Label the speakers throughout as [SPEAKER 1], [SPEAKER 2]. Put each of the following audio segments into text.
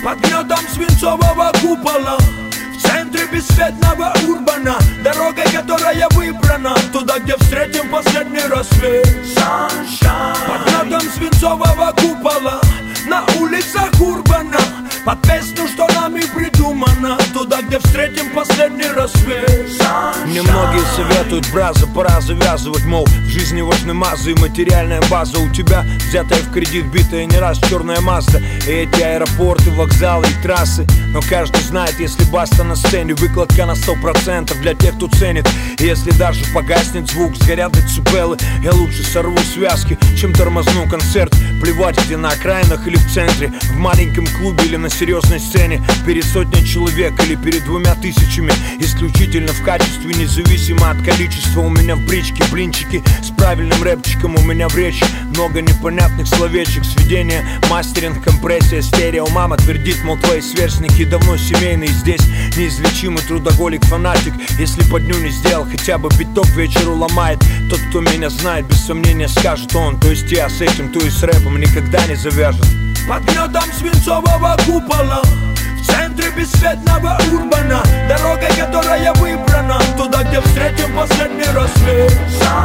[SPEAKER 1] Под гнетом свинцового купола, в центре бесцветного урбана, дорогой, которая выбрана, туда, где встретим последний рассвет. Под гнетом свинцового купола, на улицах урбана, под песню, что нами придумано, туда, где встретим последний рассвет.
[SPEAKER 2] Мне многие советуют, браза, пора завязывать, мол, в жизни важны мазы и материальная база. У тебя взятая в кредит, битая не раз черная Мазда, и эти аэропорты, вокзалы и трассы. Но каждый знает, если баста на сцене, выкладка на 100% для тех, кто ценит. И если даже погаснет звук, сгорят децибелы, я лучше сорву связки, чем тормозну концерт. Плевать, где на окраинах или в центре, в маленьком клубе или на серьезной сцене, перед сотней человек или перед 2000. Исключительно в качестве, независимо от количества. У меня в бричке блинчики с правильным рэпчиком, у меня в речи много непонятных словечек. Сведение, мастеринг, компрессия, стерео. Мама твердит, мол, твои сверстники давно семейные. Здесь неизлечимый трудоголик, фанатик. Если по дню не сделал, хотя бы биток вечеру ломает. Тот, кто меня знает, без сомнения скажет он. То есть я с этим, то и с рэпом никогда не завяжет.
[SPEAKER 1] Под гнетом свинцового купола, в центре бесцветного урбана, дорогой, которая выбрана, туда, где встретим последний рассвет.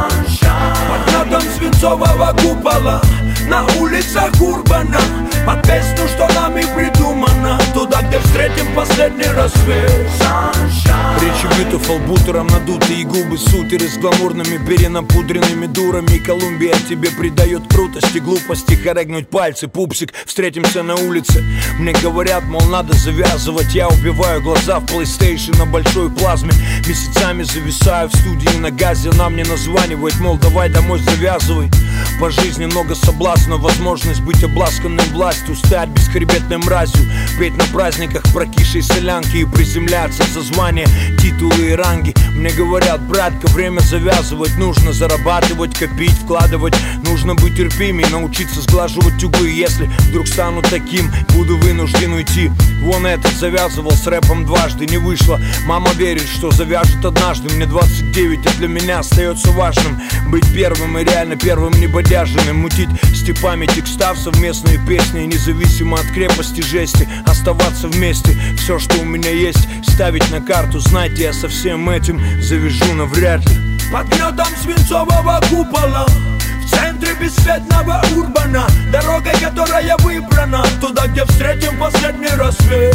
[SPEAKER 1] Под гнетом свинцового купола, на улицах урбана, под песню, что нами придумано, туда, где встретим последний рассвет.
[SPEAKER 2] Речи битов, албутером надутые губы, сутеры с гламурными перенапудренными дурами. Колумбия тебе придает крутости, глупости, хорегнуть пальцы, пупсик, встретимся на улице. Мне говорят, мол, надо завязывать, я убиваю глаза в PlayStation на большой плазме. Месяцами зависаю в студии на газе, она мне названивает, мол, давай домой завязывай. По жизни много соблазнов, возможность быть обласканным властью, стать бесхребетной мразью, петь на праздниках прокисшей солянки и приземляться за звания, титулы и ранги. Мне говорят, братка, время завязывать, нужно зарабатывать, копить, вкладывать, нужно быть терпимей, научиться сглаживать углы. Если вдруг стану таким, буду вынужден уйти. Вон этот завязывал с рэпом дважды, не вышло. Мама верит, что завяжет однажды. Мне 29, а для меня остается важным быть первым и реально первым, не бодяженным. Мутить степами текстав, совместные песни, независимо от крепости жести, оставаться вместе. Все, что у меня есть, ставить на карту. Знаете, я со всем этим завяжу навряд ли.
[SPEAKER 1] Под гнетом свинцового купола, в центре бесцветного урбана, дорогой, которая выбрана, туда, где встретим последний рассвет.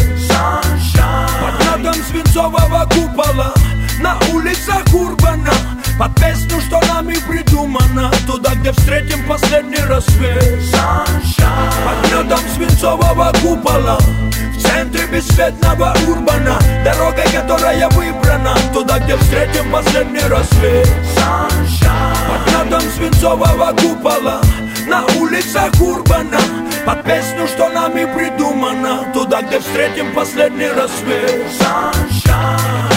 [SPEAKER 1] Под гнетом свинцового купола, на улицах урбана, под песню, что нами придумано, туда, где встретим последний рассвет. Под гнетом свинцового купола, в центре бесцветного урбана, дорогой, которая выбрана, туда, где встретим последний рассвет. Под гнетом свинцового купола, на улицах урбана, под песню, что нами придумано, туда, где встретим последний рассвет.